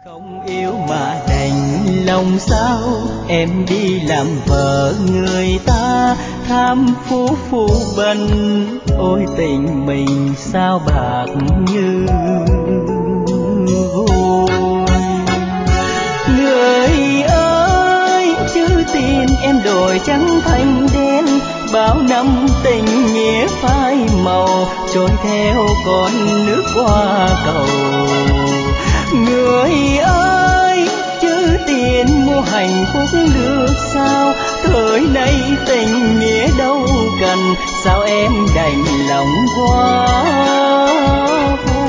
Không yêu mà đành lòng sao, em đi làm vợ người ta, tham phú phu bần, ôi tình mình sao bạc như vôi. Người ơi, chữ tiền em đổi trắng thành đen, bao năm tình nghĩa phai màu, trôi theo con nước qua cầu. Người ơi, chữ tiền mua hạnh phúc được sao, thời nay tình nghĩa đâu cần, sao em đành lòng quá